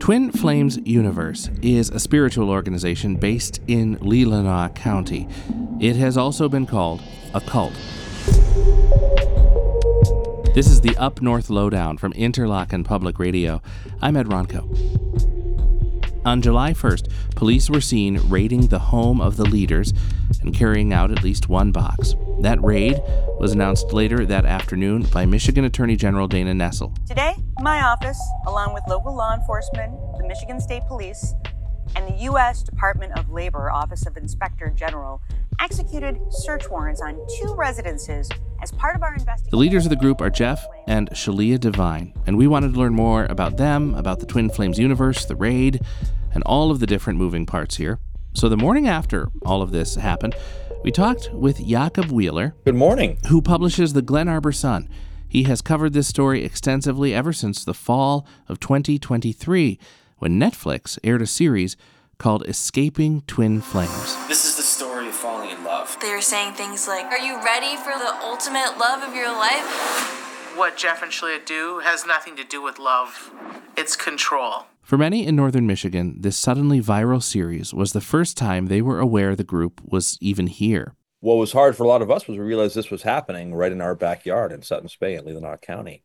Twin Flames Universe is a spiritual organization based in Leelanau County. It has also been called a cult. This is the Up North Lowdown from Interlochen Public Radio. I'm Ed Ronco. On July 1st, police were seen raiding the home of the leaders and carrying out at least one box. That raid was announced later that afternoon by Michigan Attorney General Dana Nessel. Today, my office, along with local law enforcement, the Michigan State Police, and the U.S. Department of Labor Office of Inspector General, executed search warrants on 2 residences as part of our investigation. The leaders of the group are Jeff and Shalia Devine, and we wanted to learn more about them, about the Twin Flames universe, the raid, and all of the different moving parts here. So the morning after all of this happened, we talked with Jakob Wheeler. Good morning. Who publishes the Glen Arbor Sun. He has covered this story extensively ever since the fall of 2023, when Netflix aired a series called Escaping Twin Flames. This is the story of falling in love. They were saying things like, "Are you ready for the ultimate love of your life?" What Jeff and Shalia do has nothing to do with love. It's control. For many in northern Michigan, this suddenly viral series was the first time they were aware the group was even here. What was hard for a lot of us was we realized this was happening right in our backyard in Sutton's Bay in Leelanau County.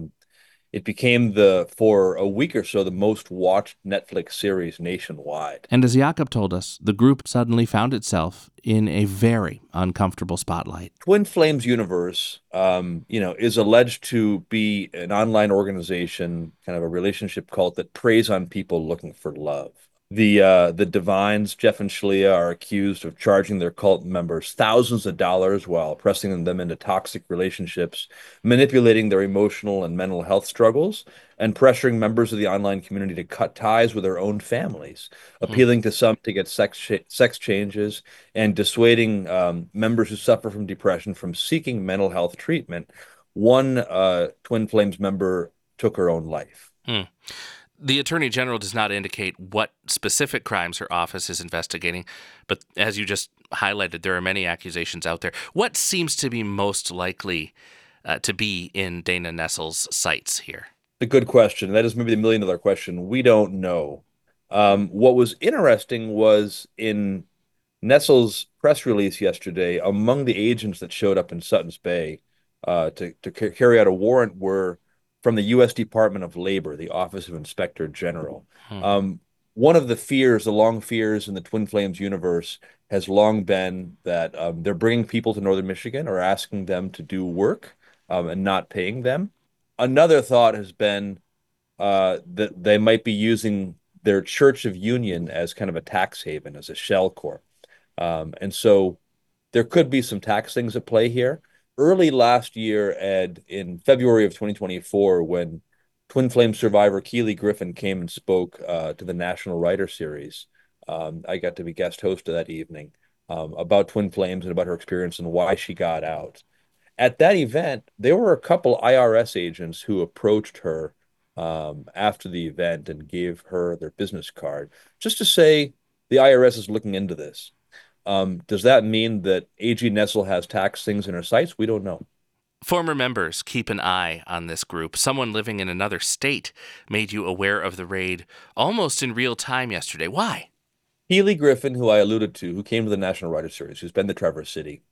It became, for a week or so, the most watched Netflix series nationwide. And as Jakob told us, the group suddenly found itself in a very uncomfortable spotlight. Twin Flames Universe, is alleged to be an online organization, kind of a relationship cult that preys on people looking for love. The Devines, Jeff and Shalia, are accused of charging their cult members thousands of dollars while pressing them into toxic relationships, manipulating their emotional and mental health struggles, and pressuring members of the online community to cut ties with their own families, appealing to some to get sex changes, and dissuading members who suffer from depression from seeking mental health treatment. One Twin Flames member took her own life. The Attorney General does not indicate what specific crimes her office is investigating, but as you just highlighted, there are many accusations out there. What seems to be most likely to be in Dana Nessel's sights here? A good question. That is maybe the million-dollar question. We don't know. What was interesting was in Nessel's press release yesterday, among the agents that showed up in Sutton's Bay to carry out a warrant were from the U.S. Department of Labor, the Office of Inspector General. One of the long fears in the Twin Flames universe has long been that they're bringing people to northern Michigan or asking them to do work and not paying them. Another thought has been that they might be using their Church of Union as kind of a tax haven, as a shell corp. And so there could be some tax things at play here. Early last year, Ed, in February of 2024, when Twin Flames survivor Keely Griffin came and spoke to the National Writer Series, I got to be guest host of that evening about Twin Flames and about her experience and why she got out. At that event, there were a couple IRS agents who approached her after the event and gave her their business card, just to say the IRS is looking into this. Does that mean that AG Nessel has tax things in her sights? We don't know. Former members keep an eye on this group. Someone living in another state made you aware of the raid almost in real time yesterday. Why? Keely Griffin, who I alluded to, who came to the National Writer Series, who's been to Traverse City,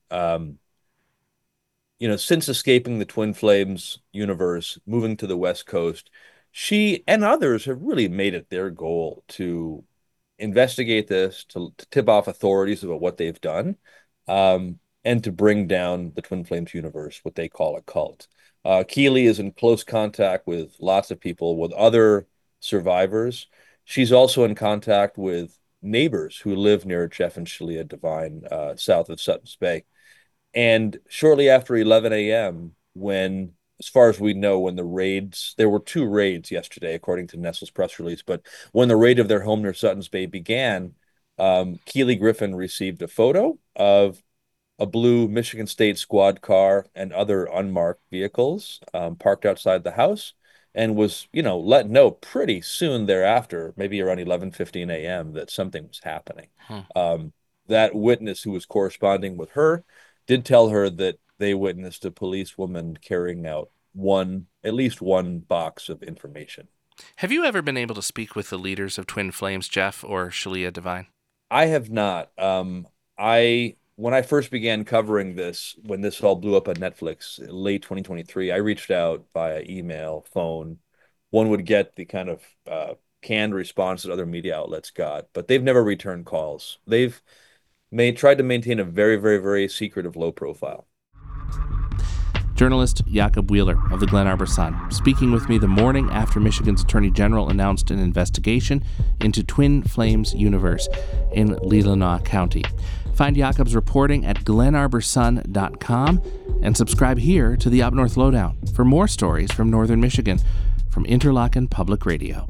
since escaping the Twin Flames universe, moving to the West Coast, she and others have really made it their goal to investigate this, to tip off authorities about what they've done, and to bring down the Twin Flames universe, what they call a cult. Keely is in close contact with lots of people, with other survivors. She's also in contact with neighbors who live near Jeff and Shalia Devine, south of Sutton's Bay. And shortly after 11 a.m., when, as far as we know, when the raids, there were 2 raids yesterday, according to Nessel's press release, but when the raid of their home near Sutton's Bay began, Keely Griffin received a photo of a blue Michigan State squad car and other unmarked vehicles parked outside the house, and was, let know pretty soon thereafter, maybe around 11:15 a.m., that something was happening. That witness who was corresponding with her did tell her that they witnessed a policewoman carrying out at least one box of information. Have you ever been able to speak with the leaders of Twin Flames, Jeff or Shalia Devine? I have not. When I first began covering this, when this all blew up on Netflix, late 2023, I reached out via email, phone. One would get the kind of canned response that other media outlets got, but they've never returned calls. They've tried to maintain a very, very, very secretive, low profile. Journalist Jakob Wheeler of the Glen Arbor Sun, speaking with me the morning after Michigan's Attorney General announced an investigation into Twin Flames Universe in Leelanau County. Find Jakob's reporting at glenarborsun.com and subscribe here to the Up North Lowdown for more stories from Northern Michigan from Interlochen Public Radio.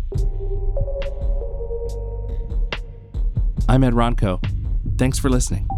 I'm Ed Ronco. Thanks for listening.